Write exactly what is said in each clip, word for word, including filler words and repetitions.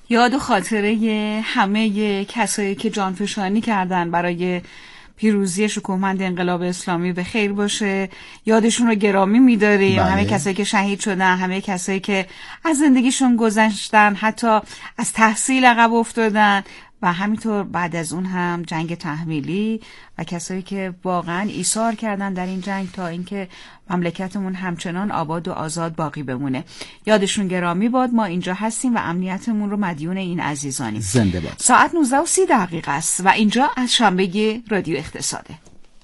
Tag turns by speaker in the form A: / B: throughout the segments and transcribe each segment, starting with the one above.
A: یاد و خاطره همه کسایی که جانفشانی کردن برای پیروزی شکوهمند انقلاب اسلامی به خیر باشه. یادشون رو گرامی می‌داریم.
B: بله.
A: همه کسایی که شهید شدن، همه کسایی که از زندگیشون گذشتن، حتی از تحصیل عقب افتادن و همینطور بعد از اون هم جنگ تحمیلی و کسایی که واقعا ایثار کردن در این جنگ تا اینکه مملکتمون همچنان آباد و آزاد باقی بمونه. یادشون گرامی باد. ما اینجا هستیم و امنیتمون رو مدیون این عزیزانیم.
B: زنده باد.
A: ساعت نوزده و سی دقیقه است و اینجا از شنبه رادیو اقتصاده.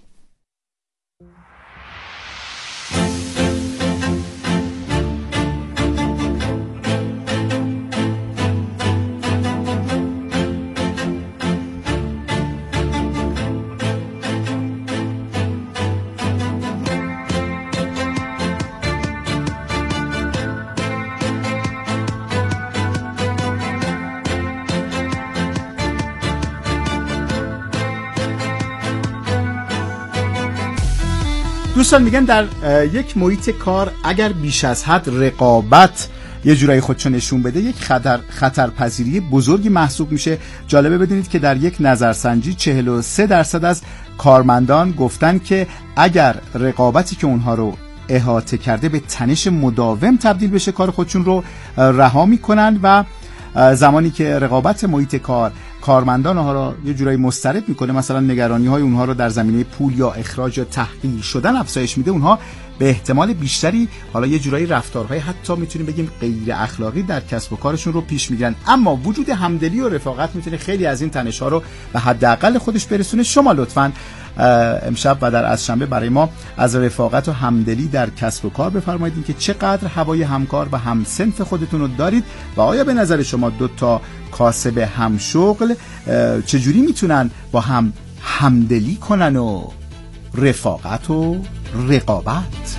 B: دوستان میگن در یک محیط کار اگر بیش از حد رقابت یه جورایی خودشو نشون بده یک خطر خطرپذیری بزرگی محسوب میشه. جالبه بدونید که در یک نظرسنجی چهل و سه درصد از کارمندان گفتن که اگر رقابتی که اونها رو احاطه کرده به تنش مداوم تبدیل بشه کار خودشون رو رها میکنن و زمانی که رقابت محیط کار کارمندان ها را یه جورایی مضطرب میکنه، مثلا نگرانی های اونها رو در زمینه پول یا اخراج یا تحقیر شدن افزایش میده، اونها به احتمال بیشتری حالا یه جورایی رفتارهای حتی میتونیم بگیم غیر اخلاقی در کسب و کارشون رو پیش میگیرن. اما وجود همدلی و رفاقت میتونه خیلی از این تنش ها رو به حداقل خودش برسونه. شما لطفاً امشب و در از شنبه برای ما از رفاقت و همدلی در کسب و کار بفرمایید که چقدر هوای همکار و همصنف خودتون رو دارید و آیا به نظر شما دو تا کاسب همشغل چجوری میتونن با هم همدلی کنن و رفاقت و رقابت؟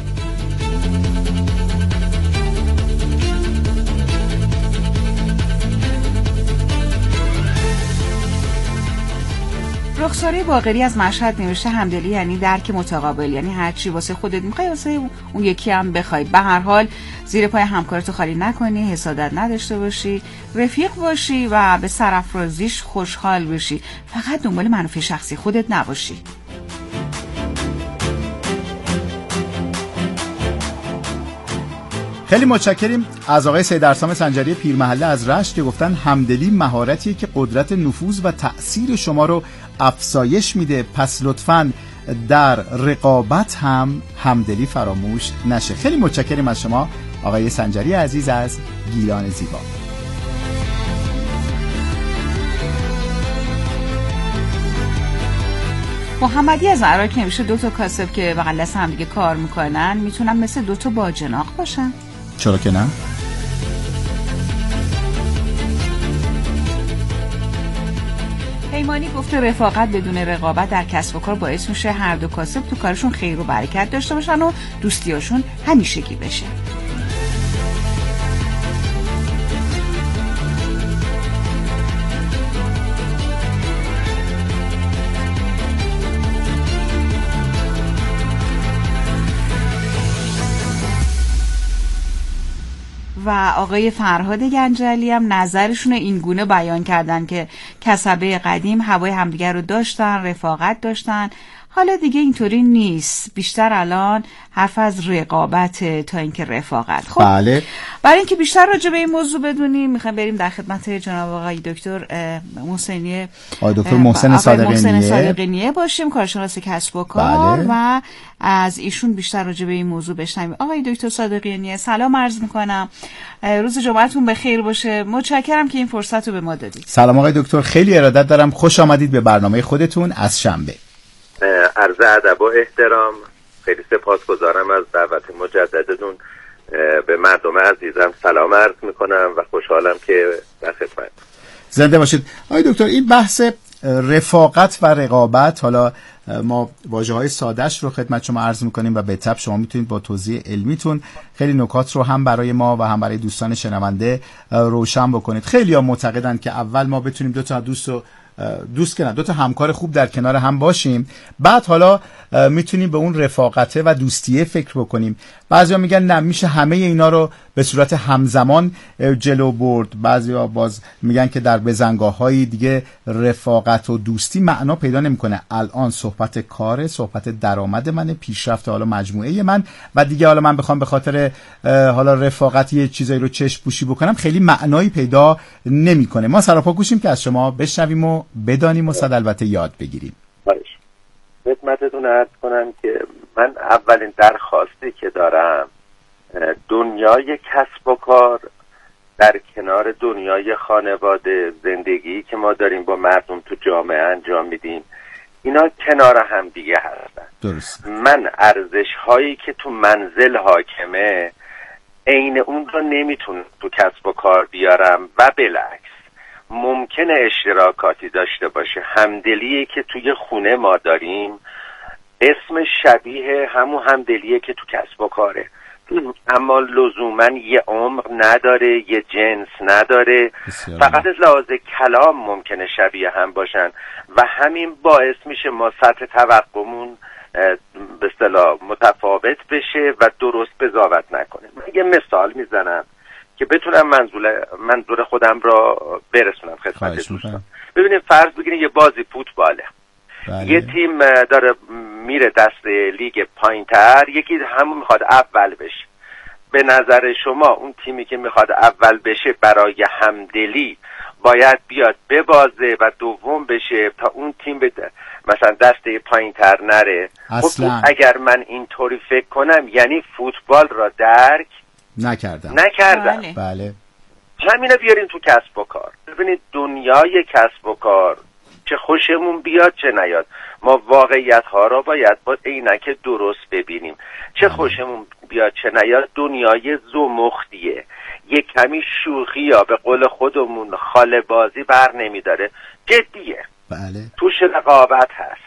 A: رخساره باقری از مشهد نوشته همدلی یعنی درک متقابل، یعنی هر چی واسه خودت میخوای واسه اون یکی هم بخوای. به هر حال زیر پای همکارتو خالی نکنی، حسادت نداشته باشی، رفیق باشی و به سرافرازیش خوشحال باشی، فقط دنبال منافع شخصی خودت نباشی.
B: خیلی متشکریم از آقای سید ارسام سنجری پیرمحله از رشت که گفتن همدلی مهارتیه که قدرت نفوذ و تأثیر شما رو افزایش میده، پس لطفاً در رقابت هم همدلی فراموش نشه. خیلی متشکریم از شما آقای سنجری عزیز از گیلان زیبا.
A: محمدی از عراق نمیشه دو تا کاسب که بغل دست هم دیگه کار میکنن میتونن مثل دو تا باجناق باشن؟
B: چرا که نه؟
A: پیمانی گفته رفاقت بدون رقابت در کسب و کار باعث میشه هر دو کاسب تو کارشون خیر و برکت داشته باشن و دوستیاشون همیشگی بشه. و آقای فرهاد گنجلی هم نظرشون رو این گونه بیان کردن که کسبه قدیم هوای همدیگر رو داشتن، رفاقت داشتن، حالا دیگه اینطوری نیست، بیشتر الان حرف از رقابت تا اینکه رفاقت. خب
B: بله.
A: برای اینکه بیشتر راجع به این موضوع بدونیم میخوایم بریم در خدمت جناب آقای دکتر محسنی
B: آقای دکتر محسن
A: صادقینیه باشیم، کارشناس کسب و کار.
B: بله.
A: و از ایشون بیشتر راجع به این موضوع بشنویم. آقای دکتر صادقینیه سلام عرض میکنم، روز جمعتون بخیر باشه، متشکرم که این فرصت رو به ما دادید.
B: سلام آقای دکتر، خیلی ارادت دارم، خوش آمدید به برنامه خودتون از شنبه.
C: عرض ادب و احترام، خیلی سپاسگزارم از دعوت مجددتون. به مردم عزیزم سلام عرض میکنم و خوشحالم که در خدمت.
B: زنده باشید. آقای دکتر این بحث رفاقت و رقابت، حالا ما واژه‌های ساده‌اش رو خدمت شما عرض میکنیم و به تبع شما میتونید با توضیح علمیتون خیلی نکات رو هم برای ما و هم برای دوستان شنونده روشن بکنید. خیلی‌ها معتقدن که اول ما بتونیم دو تا دوست رو دوست کنن دو تا همکار خوب در کنار هم باشیم، بعد حالا میتونیم به اون رفاقته و دوستیه فکر بکنیم. بعضیا میگن نه میشه همه اینا رو به صورت همزمان جلو برد. بعضیا باز میگن که در بزنگاه‌های دیگه رفاقت و دوستی معنا پیدا نمیکنه. الان صحبت کار، صحبت درآمد من، پیشرفت حالا مجموعه من و دیگه حالا من بخوام به خاطر حالا رفاقت یه چیزایی رو چشم پوشی بکنم خیلی معنایی پیدا نمیکنه. ما سراپا گوشیم که از شما بشنویم و بدانیم و صد البته یاد بگیریم.
C: باشه. خدمتتون عرض کنم که من اولین درخواستی که دارم دنیای کسب و کار در کنار دنیای خانواده، زندگی که ما داریم با مردم تو جامعه انجام میدیم، اینا کنار هم دیگه هستن.
B: درست.
C: من ارزش هایی که تو منزل حاکمه عین اون رو نمیتونم تو کسب و کار بیارم و بالعکس. ممکنه اشتراکاتی داشته باشه. همدلیه که توی خونه ما داریم اسم شبیه همون همدلیه که تو کسب و کاره، اما لزوما یه عمر نداره، یه جنس نداره، فقط از لحاظ کلام ممکنه شبیه هم باشن و همین باعث میشه ما سطح توقعمون به اصطلاح متفاوت بشه و درست قضاوت نکنه. من یه مثال میزنم که بتونم منظور منظور خودم را برسونم خدمت دوستان. ببینید فرض بگیرید یه بازی فوتباله. بله. یه تیم داره میره دست لیگ پایینتر، یکی همون میخواد اول بشه. به نظر شما اون تیمی که میخواد اول بشه برای همدلی باید بیاد ببازه و دوم بشه تا اون تیم به مثلا دسته پایینتر نره؟
B: اصلا.
C: خب اگر من اینطوری فکر کنم یعنی فوتبال را درک
B: نکردم
C: نکردم
A: بله.
B: بله.
C: همینو بیارین تو کسب و کار. ببینید دنیای کسب و کار چه خوشمون بیاد چه نیاد، ما واقعیت ها را باید با عینک درست ببینیم. چه بله. خوشمون بیاد چه نیاد دنیای زمختیه. یک کمی شوخی یا به قول خودمون خاله بازی بر نمیداره، جدیه.
B: بله.
C: توش رقابت هست،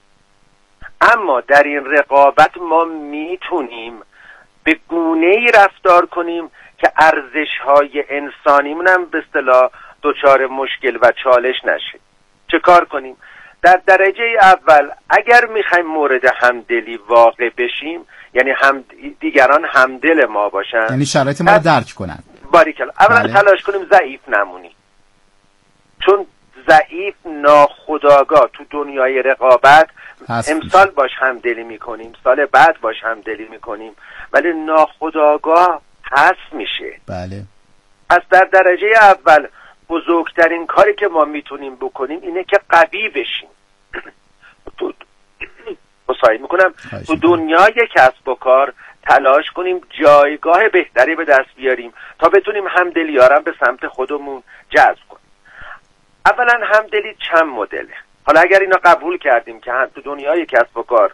C: اما در این رقابت ما میتونیم به گونه‌ای رفتار کنیم که ارزش‌های انسانیمون هم به اصطلاح دچار مشکل و چالش نشه. چه کار کنیم؟ در درجه اول اگر میخوایم مورد همدلی واقع بشیم، یعنی هم دیگران همدل ما باشن،
B: یعنی شرایط ما رو درک کنن.
C: باریکلا. اولا
B: بله.
C: تلاش کنیم ضعیف نمونیم، چون ضعیف ناخودآگاه تو دنیای رقابت امسال باش همدلی میکنیم، سال بعد باش همدلی میکنیم، ولی ناخودآگاه حذف میشه.
B: بله.
C: پس در درجه اول بزرگترین کاری که ما میتونیم بکنیم اینه که قوی بشیم. تو بسایی میکنم تو دنیای کسب و کار تلاش کنیم جایگاه بهتری به دست بیاریم تا بتونیم همدلی ها رو به سمت خودمون جذب کنیم. اولا همدلی چند مدله. حالا اگر اینا قبول کردیم که هم تو دنیای کسب و کار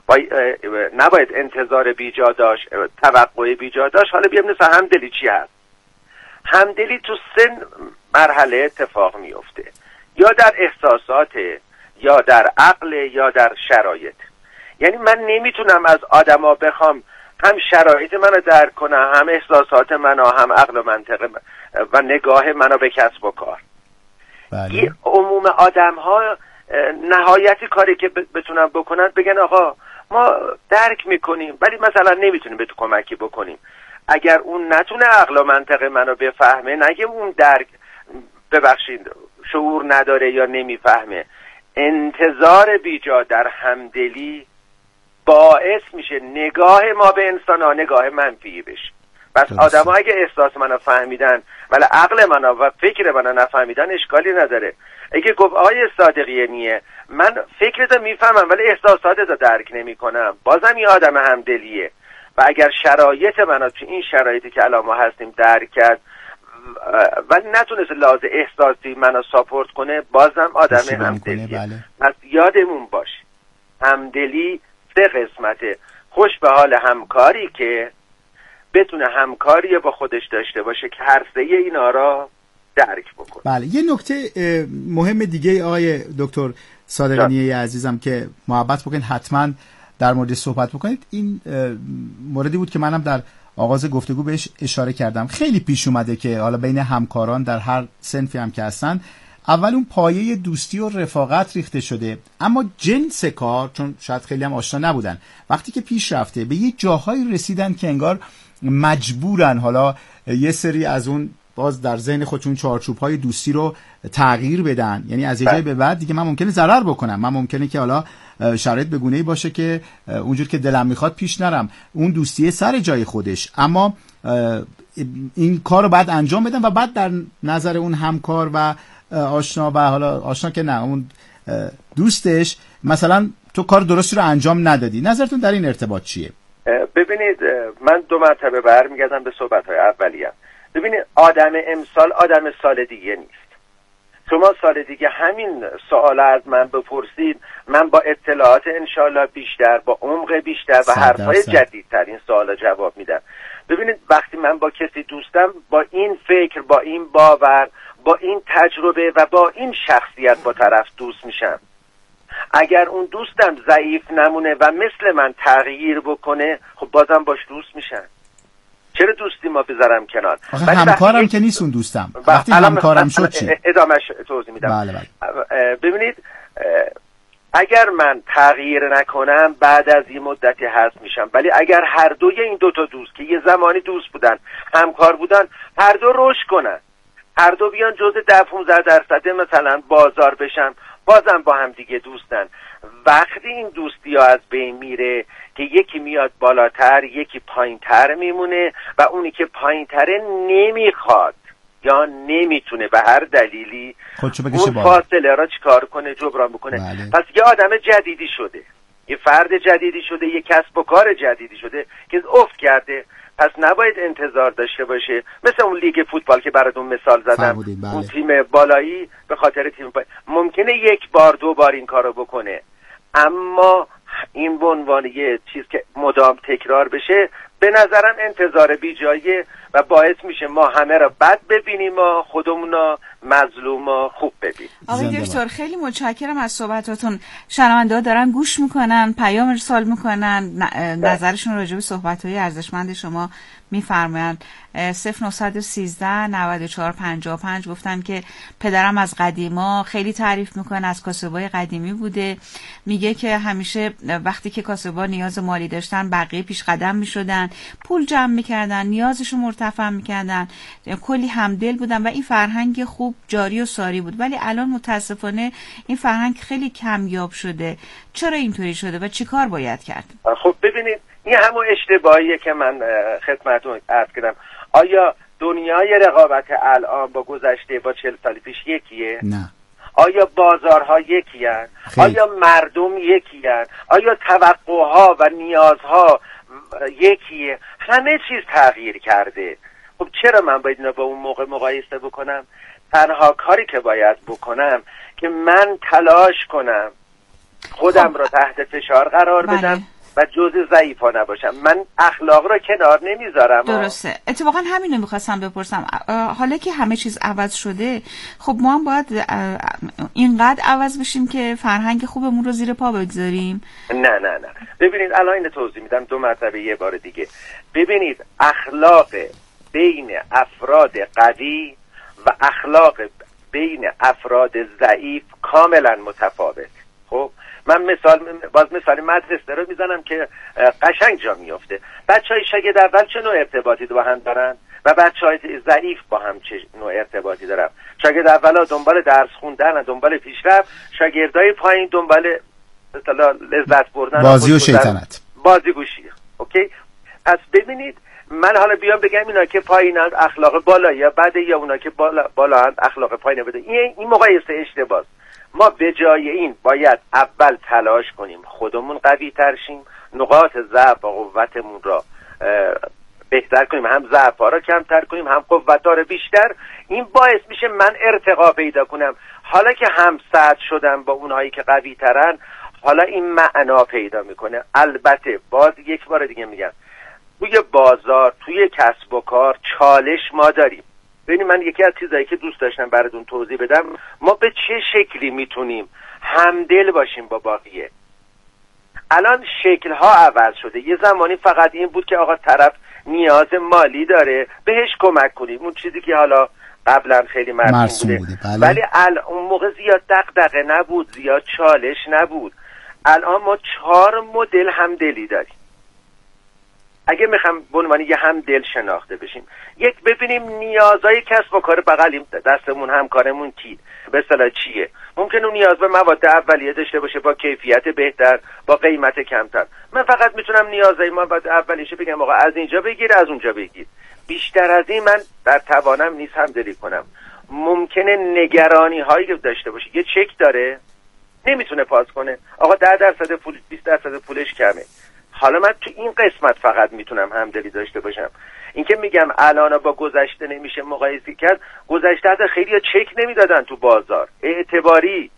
C: نباید انتظار بیجا داشت، توقع بیجا داشت، حالا بیام مثلا همدلی چی هست؟ همدلی تو سه مرحله اتفاق میفته، یا در احساسات، یا در عقل، یا در شرایط. یعنی من نمیتونم از آدما بخوام هم شرایط منو درک کنه، هم احساسات منو، هم عقل و منطق و نگاه منو به کسب و کار. بله. عموم آدم ها نهایتی کاری که بتونن بکنن بگن آقا ما درک میکنیم ولی مثلا نمیتونیم به تو کمکی بکنیم. اگر اون نتونه عقل و منطق منو بفهمه، نگه اون درک ببخشید شعور نداره یا نمیفهمه، انتظار بیجا در همدلی باعث میشه نگاه ما به انسان ها نگاه منفی بشه. بس آدم ها اگه احساس منو فهمیدن ولی عقل منو و فکر منو نفهمیدن اشکالی نداره. اگه گفت آقای صادقیانیه من فکرتو میفهمم ولی احساساتتو درک نمی کنم، بازم یه آدم همدلیه. و اگر شرایط منو تو این شرایطی که الان ما هستیم درک کرد ولی نتونست لحاظ احساسی منو ساپورت کنه، بازم آدم همدلیه. بله. پس یادمون باشه همدلی سه قسمته. خوش به حال همکاری که بتونه همکاری با خودش داشته باشه که هر سه اینا را درک بکنه.
B: بله. یه نکته مهم دیگه آقای دکتر صادقانی عزیزم که محبت بکنید حتما در مورد صحبت بکنید، این موردی بود که منم در آغاز گفتگو بهش اشاره کردم. خیلی پیش اومده که حالا بین همکاران در هر صنفی هم که هستن اول اون پایه دوستی و رفاقت ریخته شده، اما جنس کار، چون شاید خیلی هم آشنا نبودن، وقتی که پیش رفته به یه جاهایی رسیدن که انگار مجبورن حالا یه سری از اون باز در ذهن خودشون چارچوب‌های دوستی رو تغییر بدن. یعنی از یه جای به بعد دیگه من ممکنه ضرر بکنم، من ممکنه که حالا شرایط به گونه‌ای باشه که اونجور که دلم میخواد پیش نرم، اون دوستیه سر جای خودش، اما این کار رو بعد انجام بدم و بعد در نظر اون همکار و آشنا و حالا آشنا که نه اون دوستش مثلا تو کار درستی رو انجام ندادی. نظرتون در این ارتباط چیه؟
C: ببینید من دو مرتبه برمیگردم به صحبت‌های اولیه. ببینید آدم امسال آدم سال دیگه نیست. شما سال دیگه همین سوال از من بپرسید، من با اطلاعات انشالله بیشتر، با عمق بیشتر و حرفای جدیدتر این سوالا جواب میدم. ببینید وقتی من با کسی دوستم، با این فکر، با این باور، با این تجربه و با این شخصیت با طرف دوست میشم. اگر اون دوستم ضعیف نمونه و مثل من تغییر بکنه، خب بازم باش دوست میشم. چرا دوستی ما بذارم کنار؟
B: همکارم که نیست اون دوستم. وقتی همکارم شد چی؟
C: ادامهش توضیح میدم.
B: بله بله.
C: ببینید اگر من تغییر نکنم بعد از این مدتی حذف میشم، ولی اگر هر دوی این دوتا دوست که یه زمانی دوست بودن، همکار بودن، هر دو رشد کنن، هر دو بیان جزء ده پانزده درصد مثلا بازار بشن، بازم با هم دیگه دوستن. وقتی این دوستی ها از بین میره که یکی میاد بالاتر یکی پایینتر میمونه و اونی که پایینتره نمیخواد یا نمیتونه به هر دلیلی اون فاصله را چیکار کنه، جبران بکنه.
B: بله.
C: پس یه آدم جدیدی شده، یه فرد جدیدی شده، یه کسب و کار جدیدی شده که افت کرده. پس نباید انتظار داشته باشه مثل اون لیگ فوتبال که براتون مثال زدم،
B: بله.
C: اون تیم بالایی به خاطر تیم بالایی ممکنه یک بار دو بار این کارو بکنه، اما این به عنوان یه چیز که مدام تکرار بشه به نظرم انتظار بیجاییه و باعث میشه ما همه را بد ببینیم و خودمون مظلوم و خوب ببینیم.
A: آقای دکتر خیلی متشکرم از صحبتاتون. شنونده‌ها دارن گوش میکنن، پیام ارسال میکنن، نظرشون راجع به صحبت‌های ارزشمند شما میفرمایند. صفر نهصد و سیزده نود و چهار پنجاه و پنج گفتن که پدرم از قدیما خیلی تعریف میکنه، از کاسبای قدیمی بوده، میگه که همیشه وقتی که کاسبا نیاز مالی داشتن بقیه پیش قدم میشدن، پول جمع میکردن، نیازشون مرتفع میکردن، کلی همدل بودن و این فرهنگ خوب جاری و ساری بود. ولی الان متاسفانه این فرهنگ خیلی کمیاب شده. چرا اینطوری شده و چیکار باید کرد؟
C: خب ببینید این همون اشتباهیه که من خدمتتون عرض کردم. آیا دنیای رقابت الان با گذشته با چهل سال پیش یکیه؟
B: نه.
C: آیا بازارها یکیه؟ آیا مردم یکیه؟ آیا توقعها و نیازها یکیه؟ همه چیز تغییر کرده. خب چرا من باید اینو با اون موقع مقایسه بکنم؟ تنها کاری که باید بکنم که من تلاش کنم خودم را تحت فشار قرار
A: بله.
C: بدم و جزء ضعیفا نباشم. من اخلاق را کنار نمیذارم.
A: درسته. اتفاقا همینو میخواستم بپرسم. حالا که همه چیز عوض شده، خب ما هم باید اینقدر عوض بشیم که فرهنگ خوبمون رو زیر پا بگذاریم؟
C: نه نه نه. ببینید الان اینو توضیح میدم دو مرتبه یه بار دیگه. ببینید اخلاق بین افراد قوی و اخلاق بین افراد ضعیف کاملا متفاوت. خب من مثال باز مثال مدرسه رو میزنم که قشنگ جا میفته. بچهای شاگرد اول چه نوع ارتباطی با هم دارن و بچهای ضعیف با هم چه نوع ارتباطی دارن؟ شاگرد اولا دنبال درس خوندن، دنبال پیشرفت، شاگردای پایین دنبال مثلا لذت بردن،
B: بازی و شیطنت،
C: بازی گوشی. اوکی؟ پس ببینید من حالا بیام بگم اینا که پایینند اخلاق بالا یا بده، یا اونا که بالا بالاند اخلاق پایین بده. این این مقایسه اشتباهه. ما به جای این باید اول تلاش کنیم خودمون قوی تر شیم، نقاط ضعف و قوتمون را بهتر کنیم، هم ضعف‌ها را کمتر کنیم هم قوت‌ها را بیشتر. این باعث میشه من ارتقا پیدا کنم. حالا که هم سطح شدم با اونهایی که قوی ترن، حالا این معنا پیدا میکنه. البته باز یک بار دیگه میگم توی بازار، توی کسب و کار چالش ما داریم. ببینید من یکی از چیزایی که دوست داشتم براتون توضیح بدم، ما به چه شکلی میتونیم همدل باشیم با بقیه. الان شکل‌ها عوض شده. یه زمانی فقط این بود که آقا طرف نیاز مالی داره بهش کمک کنیم، اون چیزی که حالا قبلا خیلی مرسوم,
B: مرسوم
C: بوده,
B: بوده. بله.
C: ولی الان اون موقع زیاد دغدغه نبود، زیاد چالش نبود. الان ما چهار مدل همدلی داریم. اگه میخوام به عنوان یه همدل شناخته بشیم، یک ببینیم نیازهای کسب و کار بغلیم دستمون همکارمون کی به اصطلاح چیه. ممکن اون نیاز به مواد اولیه داشته باشه با کیفیت بهتر، با قیمت کمتر. من فقط میتونم نیازهای مواد اولیه‌شو بگم آقا از اینجا بگیر، از اونجا بگیر. بیشتر از این من در توانم نیست همدلی کنم. ممکنه نگرانی هایی داشته باشه، یه چک داره نمیتونه پاس کنه، آقا ده درصد پول بیست درصد پولش کمه. حالا من تو این قسمت فقط میتونم همدلی داشته باشم. اینکه میگم الان با گذشته نمیشه مقایسه کرد، گذشته از خیلی ها چک نمیدادن تو بازار اعتباری،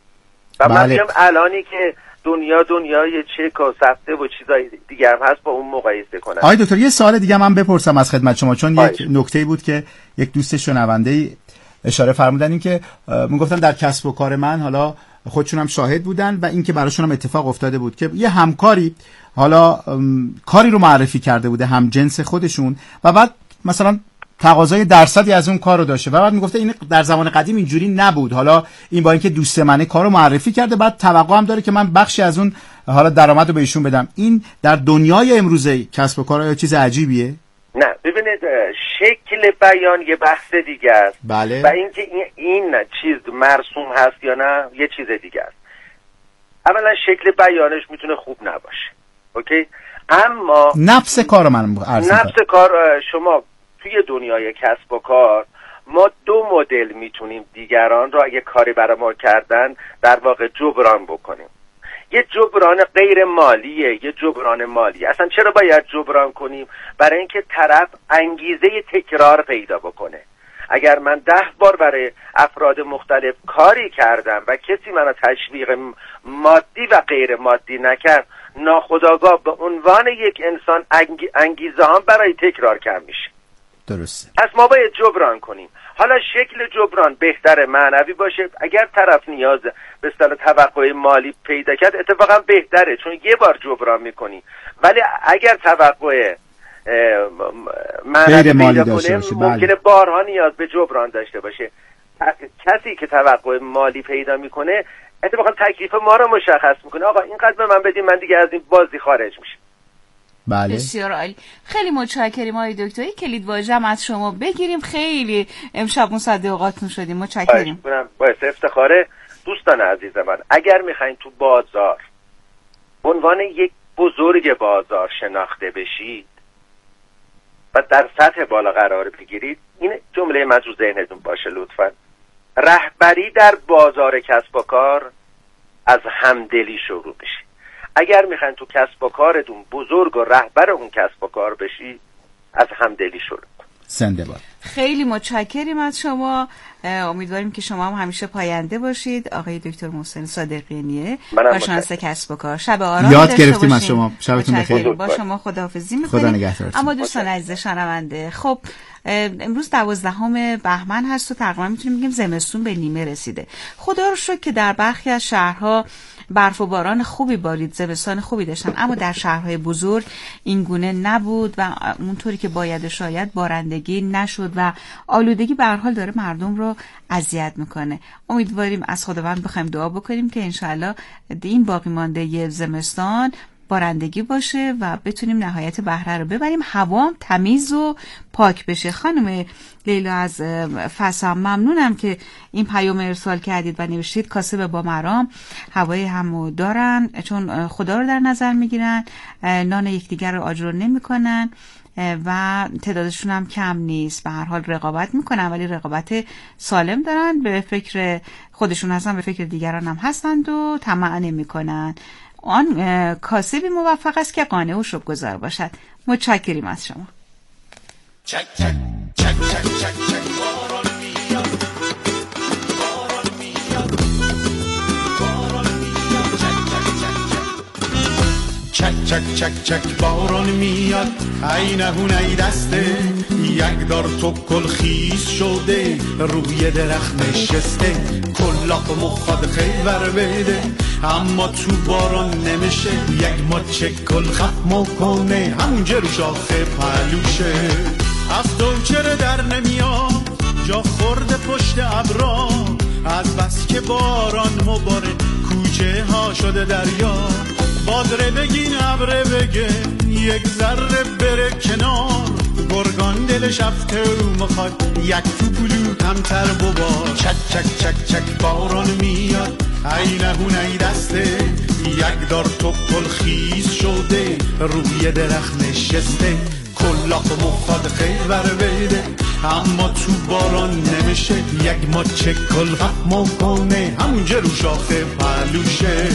C: و من میگم الانی که دنیا دنیای چک و سفته و چیزای دیگه هم هست با اون مقایسه کنم.
B: آقای دکتر یه سوال دیگه من بپرسم از خدمت شما، چون یک نکته‌ای بود که یک دوست شنونده‌ای اشاره فرمودن، این که میگفتن در کسب و کار من، حالا خودشون هم شاهد بودن و اینکه براشون هم اتفاق افتاده بود که یه همکاری حالا کاری رو معرفی کرده بوده هم جنس خودشون و بعد مثلا تقاضای درصدی از اون کار رو داشته و بعد میگفته این در زمان قدیم اینجوری نبود، حالا این با اینکه دوست منه کارو معرفی کرده بعد توقع هم داره که من بخشی از اون حالا درآمد رو به ایشون بدم. این در دنیای امروزه کسب و کار یا چیز عجیبیه؟
C: نه ببینید، شکل بیان یه بحث دیگه است.
B: بله.
C: و اینکه این, این چیز مرسوم هست یا نه یه چیز دیگه است. اولا شکل بیانش میتونه خوب نباشه، اوکی، اما
B: نفس کار من عرض
C: نفس کار شما توی دنیای کسب و کار ما دو مدل میتونیم دیگران را اگه کاری برای ما کردن در واقع جبران بکنیم. یه جبران غیر مالیه، یه جبران مالی. اصلا چرا باید جبران کنیم؟ برای اینکه طرف انگیزه تکرار پیدا بکنه. اگر من ده بار برای افراد مختلف کاری کردم و کسی منو تشویق مادی و غیر مادی نکرد، ناخودآگاه به عنوان یک انسان انگیزه هم برای تکرار کم میشه.
B: درسته.
C: پس ما باید جبران کنیم. حالا شکل جبران بهتر معنوی باشه. اگر طرف نیاز به اصطلاح توقع مالی پیدا کرد اتفاقا بهتره، چون یه بار جبران میکنی. ولی اگر توقع معنوی پیدا کنه ممکنه بارها نیاز به جبران داشته باشه. کسی که توقع مالی پیدا میکنه اتفاقا تکلیف ما رو مشخص میکنه، آقا اینقدر به من بدین من دیگه از این بازی خارج میشم.
B: بله.
A: بسیار عالی، خیلی متشکریم آقای دکتر. کلید واژه‌ام از شما بگیریم، خیلی امشب مصدق اوقاتون شدیم، متشکریم.
C: باعث افتخاره دوستان عزیز من. اگر میخواین تو بازار به عنوان یک بزرگ بازار شناخته بشید و در سطح بالا قرار بگیرید، این جمله من تو ذهنتون باشه لطفاً. رهبری در بازار کسب و کار از همدلی شروع بشه. اگر میخواین تو کسب و کارتون بزرگ و رهبر اون کسب و کار بشی، از همدلی شروع کن.
B: زنده باد.
A: خیلی متشکریم از شما. امیدواریم که شما هم همیشه پاینده باشید. آقای دکتر محسن صادقی‌نیه، کارشناس کسب و کار. شب آرام
B: یاد گرفتیم از شما. شبتون بخیر.
A: با شما خداحافظی می‌کنیم.
B: خدا نگهدارتون.
A: اما دوستان عزیز شنونده، خب امروز دوازدهم بهمن هست و تقریبا میتونیم بگیم زمستون به نیمه رسیده. خدا رو شکر که در برخی از شهرها برف و باران خوبی بارید، زمستان خوبی داشتن، اما در شهرهای بزرگ این گونه نبود و اونطوری که باید شاید بارندگی نشد و آلودگی به هر حال داره مردم رو اذیت میکنه. امیدواریم از خداوند بخوایم دعا بکنیم که انشالله این باقی مانده زمستان بارندگی باشه و بتونیم نهایت بهره رو ببریم، هوا هم تمیز و پاک بشه. خانم لیلا از فسام ممنونم که این پیام ارسال کردید و نوشتید کاسب با مرام هوای همو دارن، چون خدا رو در نظر میگیرن، نان یکدیگر رو آجر نمیکنن و تعدادشون هم کم نیست. به هر حال رقابت میکنن ولی رقابت سالم دارن، به فکر خودشون هستن، به فکر دیگران هم هستند و طمع نمیکنن. آن کاسبی موفق است که قانع و شکرگزار باشد. متشکریم از شما.
D: چک چک چک چک چک چک باران میاد، باران میاد، باران میاد، چک چک چک چک چک چک باران میاد، ای نهون ای دسته یک دار تو کل خیز شده، روی درخت نشسته کلاق مخاد خیور بده، اما تو باران نمیشه یک ماچه کل خفمو کنه، همونجا رو شاخه پلوشه. از تو چرا در نمیاد جا خورده پشت ابرا، از بس که باران مباره کوچه ها شده دریا. بادره بگین ابره بگه یک ذره بره کنار، گرگان دلش افته و مخواد یک تو بلو کمتر ببار. چک چک چک چک باران میاد ای نهون ای دسته، یک دار تو کل خیز شده روی درخت نشسته. کلاق مخواد خیبر بده اما تو باران نمیشه، یک ماچه کل غم کنه همونجا رو شاخه پلوشه.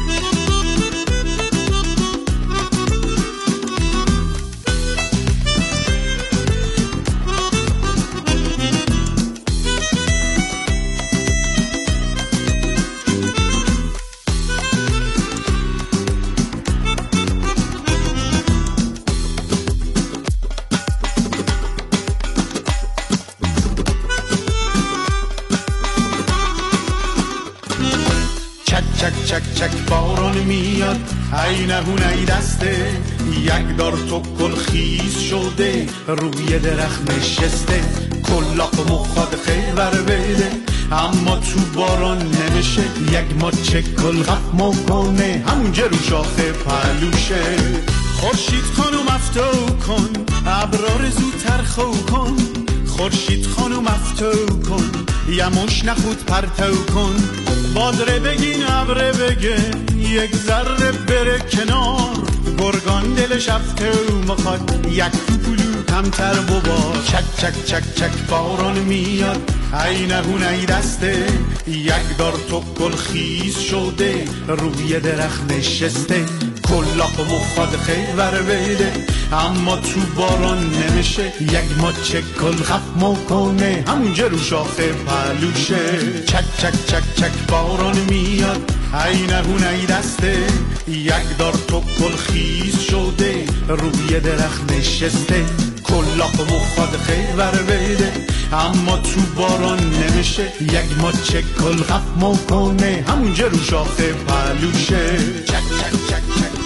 D: چک چک چک باران میاد ای نهون ای دسته، یک دار تو کل خیز شده روی درخت نشسته. کلاق مخواد خیبر بده اما تو باران نمیشه، یک ماچه کل غم کنه همونجا رو شاخه پلوشه. خورشید خانم افتو کن ابرار زودتر خو کن، خورشید خانم افتو کن یموش نخود پرتو کن. بادره بگین ابره بگه یک ذره بره کنار، گرگان دلش افته و مخواد یک تو پلو کمتر ببار. چک چک چک چک باران میاد ای نهون ای دسته، یک دار تو کل خیز شده روی درخت نشسته. کلاق مخواد خیبر بده اما تو باران نمیشه، یک ماچه کل غم کنه همونجا رو شاخه پلوشه. چک چک چک چک باران میاد ای نهون ای دسته، یک دار تو کل خیز شده روی درخت نشسته. کلاق مخواد خیبر بده اما تو باران نمیشه، یک ماچه کل غم کنه همونجا رو شاخه پلوشه. چک چک چک چک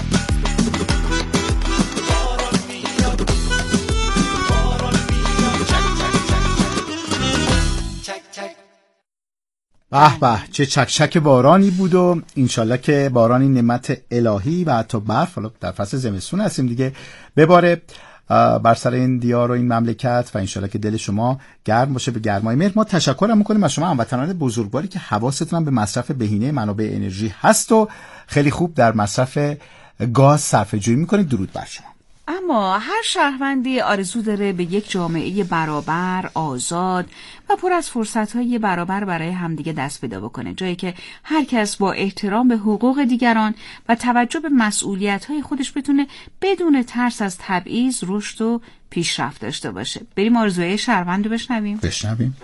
B: به به چه چکچک بارانی بود و انشالله که بارانی نعمت الهی و حتی برف، حالا در فصل زمستون هستیم دیگه، بباره بر سر این دیار و این مملکت و انشالله که دل شما گرم باشه به گرمای مهر. ما تشکر هم میکنیم از شما هموطنان بزرگواری که حواستون هم به مصرف بهینه منابع انرژی هست و خیلی خوب در مصرف گاز صرفه جویی میکنید. درود بر شما.
A: اما هر شهروندی آرزو داره به یک جامعه برابر، آزاد و پر از فرصت‌های برابر برای همدیگه دست پیدا بکنه، جایی که هر کس با احترام به حقوق دیگران و توجه به مسئولیت‌های خودش بتونه بدون ترس از تبعیض رشد و پیشرفت داشته باشه. بریم آرزوهای شهروند رو بشنویم.
B: بشنویم.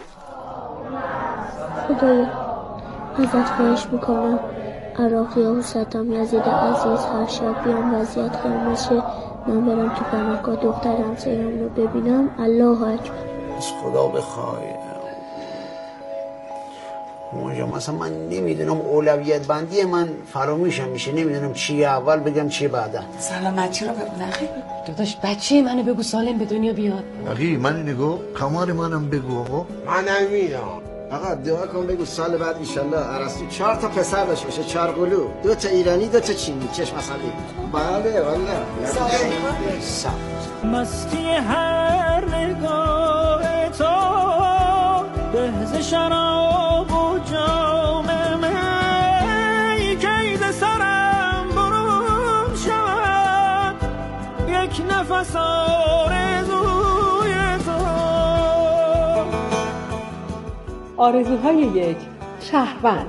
E: خدایا ازت خواهش میکنم عراقی ها و صدام یزید عزیز هر شب بیان وضعیت قرمز شه، من برم تو پناهگاه دختر همسایه‌ام رو ببینم. الله اکبر.
F: از خدا بخوای اونجا مثلا من نمیدونم اولویت بندی من فرامیشم میشه، نمیدونم چیه اول بگم چیه بعدا.
G: سلامتی رو بگو نخیر داداش، بچه منو بگو سالم به دنیا بیاد.
H: آقی من نگو کمار منم بگو آقا.
F: من نمیدونم آقا دعا کن بگو سال بعد انشالله ارسطو چهار تا پسر داشته باشه، چهار قلو، دو تا ایرانی دو تا چینی، چشم اصلی. بله والله
I: سلام. مستی هر نگاه تو به شراب و جام می کید سرم برون شود، یک نفس آرزوی تو.
J: آرزوهای یک شهروند.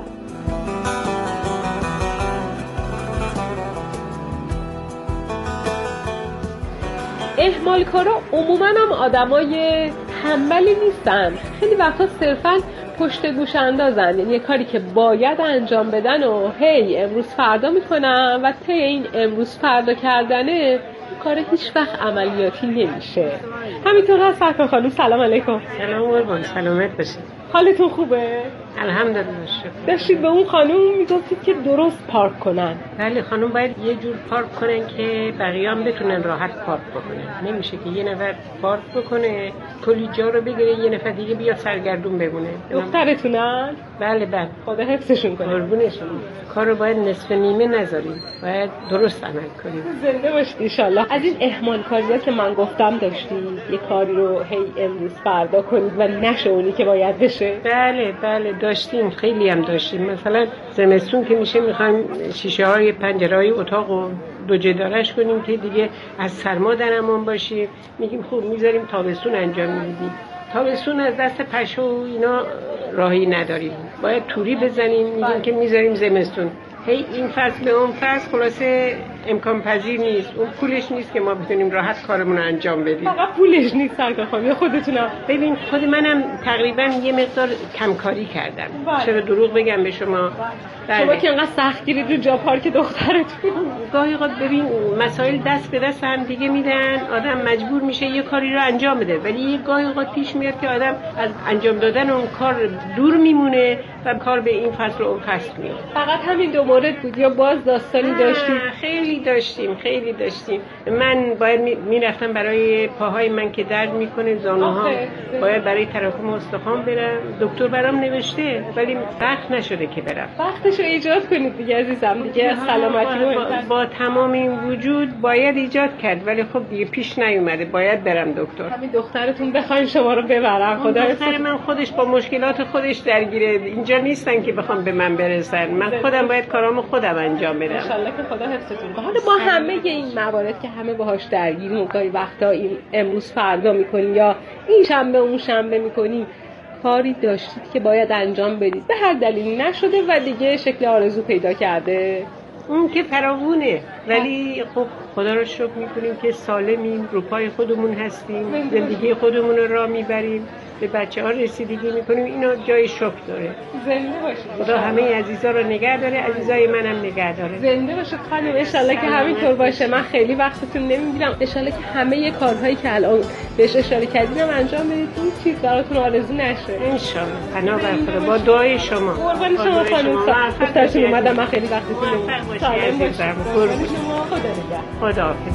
J: اهمالکارا عموما هم آدمای تنبلی نیستن، خیلی وقتا صرفا پشت گوش اندازن، یعنی یه کاری که باید انجام بدن و هی امروز فردا میکنن و طی این امروز فردا کردنه کار هیچ وقت عملیاتی نمیشه. همینطور هست فرکا خانم. سلام علیکم.
K: سلام قربان، سلامت باشید.
J: حالتون خوبه؟
G: الحمدلله.
J: داشتید به اون خانم میگفتید که درست پارک کنن.
G: بله، خانم باید یه جور پارک کنن که بقیه هم بتونن راحت پارک بکنن. نمیشه که یه نفر پارک بکنه کلی جا رو بگیره یه نفر دیگه بیا سرگردون بمونه.
J: دخترتونن؟
G: بله بله.
J: خدا حفظشون کنه.
G: قربونشون. کارو باید نصف نیمه نذاریم، باید درست عمل کنیم.
J: زنده باشید ان شاءالله. از این اهمال کاری‌ها که من گفتم داشتید یه کاری رو هی امروز فردا کنید و نشه اونی که باید بشه؟
G: بله بله داشتیم، خیلی هم داشتیم. مثلا زمستون که میشه میخوایم شیشه های پنجره های اتاق رو دو جدارش کنیم که دیگه از سرما در امان باشیم. میگیم خوب میذاریم تابستون انجام میدیم. تابستون از دست پشو اینا راهی نداریم، باید توری بزنیم. میگیم که میذاریم زمستون. هی این فصل به اون فصل خلاصه امکان پذیر نیست. اون پولش نیست که ما بتونیم راحت کارمون رو انجام بدیم.
J: فقط پولش نیست سرکار خانم، یا خودتونم.
G: ببین خود منم تقریبا یه مقدار کمکاری کردم.
J: بله.
G: چرا دروغ بگم به شما؟
J: بله. شما که انقدر سخت گیرید رو جا پارک دخترتون.
G: گاهی اوقات ببین مسائل دست به دست هم دیگه میدن، آدم مجبور میشه یه کاری رو انجام بده، ولی یه گاهی اوقات پیش میاد که آدم از انجام دادن اون کار دور میمونه و کار به این فصل و اون فصل میاد.
J: فقط همین دو مورد بود یا باز داستانی داشتیم؟
G: خیلی داشتیم خیلی داشتیم. من باید میرفتم برای پاهای من که درد میکنه، زانوها باید برای تراکم استخوان برم. دکتر برام نوشته ولی وقت نشده که برم.
J: وقتشو ایجاد کنید دیگه عزیزم، دیگه سلامتی رو
G: با, با تمام این وجود باید ایجاد کرد، ولی خب دیگه پیش نیومده، باید برم دکتر.
J: همین دخترتون بخواین شما رو ببرن. خدا
G: دختر من خودش با مشکلات خودش درگیره، اینجا نیستن که بخوام به من برسن. من خودم باید کارامو خودم انجام بدم.
J: ان شاءالله که خدا حفظتون کنه. حالا با همه این موارد که همه باهاش درگیریم و گاهی وقتا این امروز فردا میکنیم یا این شنبه اون شنبه میکنیم، کاری داشتید که باید انجام بدید به هر دلیلی نشده و دیگه شکل آرزو پیدا کرده؟
G: اون که فراوونه، ولی خب خدا رو شکر میکنیم که سالمیم، رو پای خودمون هستیم، زندگی خودمون رو راه میبریم، به بچه ها رسیدگی میکنیم. اینا جای شکر داره.
J: زنده باشید.
G: خدا همه عزیزا رو نگه داره، عزیزای منم نگه داره.
J: زنده باشید خانم. ان شاءالله که همینطور باشه. من خیلی وقتتون نمیگیرم. ان شاءالله که همه کارهایی که الان بهش اشاره کردیم انجام بدید، این چیز براتون آرزو نشه.
G: ان شاءالله. پناه بر خدا. با دعای شما.
J: قربان شما خانم. دخترتون اومدم. من خیلی وقتتون نمیگیرم. سلام باشید. قربان شما. خدا نگهدار.
G: خدا حافظ.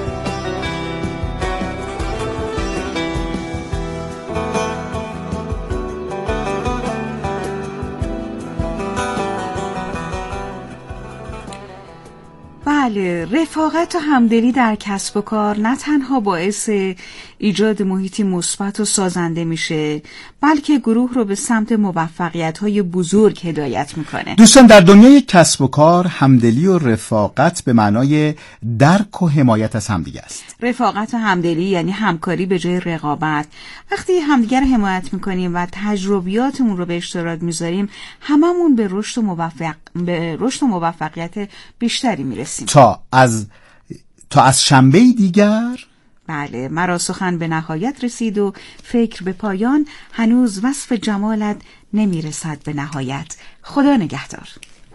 A: بله، رفاقت و همدلی در کسب و کار نه تنها باعث ایجاد محیطی مثبت و سازنده میشه، بلکه گروه رو به سمت موفقیت‌های بزرگ هدایت میکنه.
B: دوستان، در دنیای کسب و کار همدلی و رفاقت به معنای درک و حمایت از همدیگه است.
A: رفاقت و همدلی یعنی همکاری به جای رقابت. وقتی همدیگه رو حمایت میکنیم و تجربیاتمون رو به اشتراک میذاریم، هممون به رشد و موفق به رشد و موفقیت بیشتری میرسیم.
B: تا از تا از شنبه دیگر.
A: بله، مرا سخن به نهایت رسید و فکر به پایان. هنوز وصف جمالت نمیرسد به نهایت. خدا نگهدار.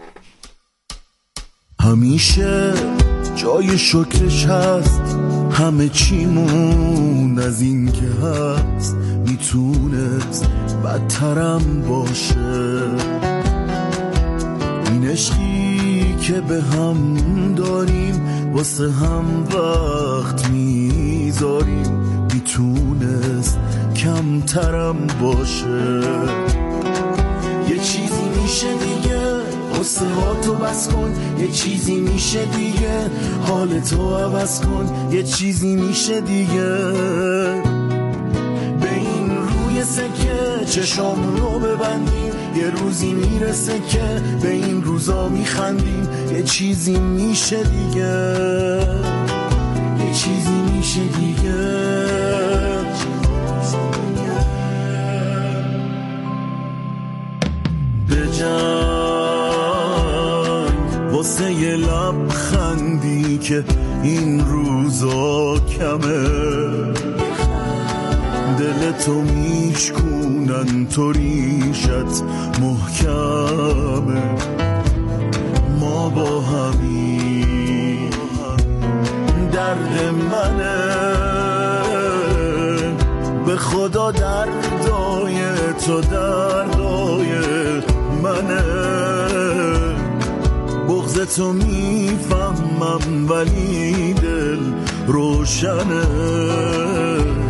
K: همیشه جای شکرش هست، همه چیمون از این که هست میتونست بدترم باشه. این عشقی که به هم داریم واسه هم وقت میذاریم میتونست کمترم باشه. یه چیزی میشه دیگه قصه ها تو بس کن، یه چیزی میشه دیگه حالتو عوض کن، یه چیزی میشه دیگه به این روی سکه چشامون رو ببندیم، یه روزی میرسه که به این روزا میخندیم، یه چیزی میشه دیگه، یه چیزی میشه دیگه. به جنگ واسه یه لبخندی که این روزا کمه، دلتو میشکونن تو ریشت محکمه. ما با همین درد منه، به خدا دردای تو دردای منه، بغض تو میفهمم ولی دل روشنه.